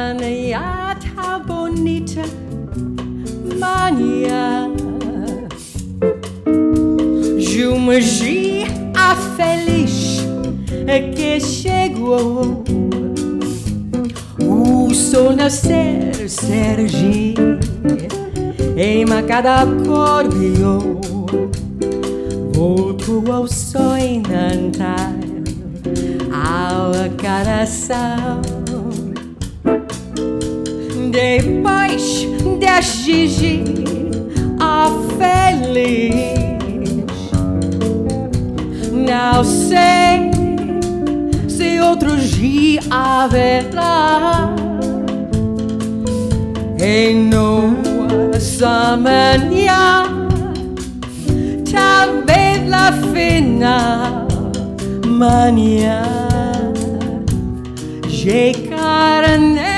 manhã tá bonita, manhã. Jumanji a feliz que chegou. O sol nascer, Sergi, em cada acordeon. Volto ao sonho cantar ao coração. Depois da Gigi a feliz, não sei se outro dia haverá. Em nossa manhã também la final manhã, je carne